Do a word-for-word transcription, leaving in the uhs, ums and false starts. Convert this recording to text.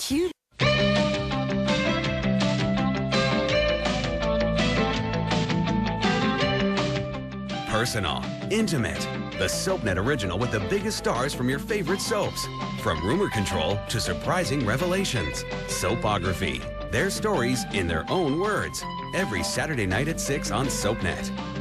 cute. Personal, intimate. The SoapNet original with the biggest stars from your favorite soaps. From rumor control to surprising revelations. Soapography. Their stories in their own words. Every Saturday night at six on SoapNet.